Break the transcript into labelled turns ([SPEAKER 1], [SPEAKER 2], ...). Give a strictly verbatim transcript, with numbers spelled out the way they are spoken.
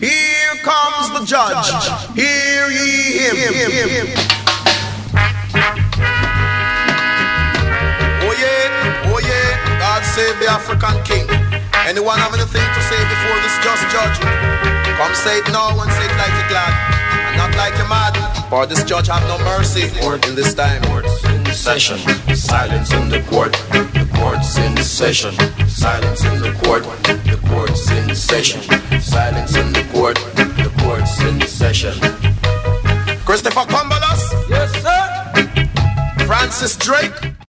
[SPEAKER 1] Here comes the judge. Hear ye him. Oh yeah, oh yeah, God save the African king. Anyone have anything to say before this just judge? Come say it now and say it like you're glad, and not like you're mad. For this judge have no mercy in this time.
[SPEAKER 2] Court's in session, silence in the court. The court's in session, silence in the court. The court's in session, silence in the court. The court's in session.
[SPEAKER 1] Christopher Cumberlas.
[SPEAKER 2] Yes, sir.
[SPEAKER 1] Francis Drake.